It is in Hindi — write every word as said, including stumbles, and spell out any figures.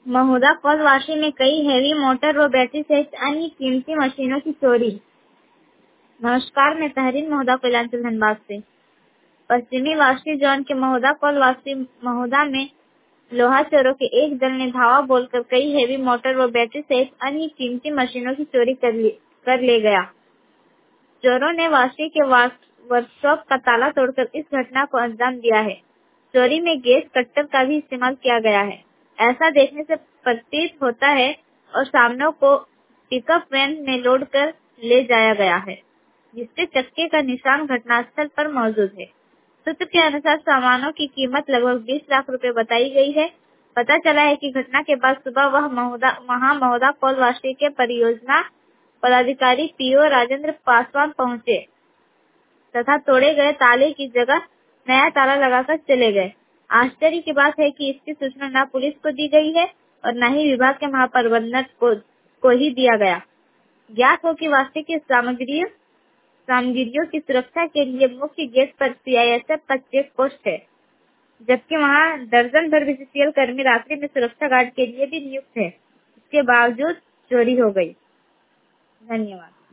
महुदा कौलवासी में कई हैवी मोटर व बैटरी सहित अन्य कीमती मशीनों की चोरी। नमस्कार, मैं तहरीन महुदा कोयलांचल धनबाद से। पश्चिमी वाशी जोन के महुदा कौलवासी महुदा में लोहा चोरों के एक दल ने धावा बोलकर कई हैवी मोटर व बैटरी सहित अन्य कीमती मशीनों की चोरी कर, ली, कर ले गया। चोरों ने वाशी के वर्कशॉप का ताला तोड़कर इस घटना को अंजाम दिया है। चोरी में गैस कट्टर का भी इस्तेमाल किया गया है। ऐसा देखने से प्रतीत होता है और सामानों को पिकअप वैन में लोड कर ले जाया गया है, जिससे चक्के का निशान घटनास्थल पर मौजूद है। सूत्र के अनुसार सामानों की कीमत लगभग बीस लाख रुपए बताई गई है। पता चला है कि घटना के बाद सुबह वह महुदा वहां महुदा कौलवासी के परियोजना पदाधिकारी पीओ राजेंद्र पासवान पहुंचे तथा तोड़े गए ताले की जगह नया ताला लगाकर चले गए। आश्चर्य की बात है कि इसकी सूचना न पुलिस को दी गई है और न ही विभाग के महाप्रबंधक को, को ही दिया गया। ज्ञात हो कि वास्तव की सामग्रियों सामग्रियों की सुरक्षा के लिए मुख्य गेट पर सीआईएसएफ का चेक पोस्ट है, जबकि वहां दर्जन भर बीसीसीएल कर्मी रात्रि में सुरक्षा गार्ड के लिए भी नियुक्त है। इसके बावजूद चोरी हो गई। धन्यवाद।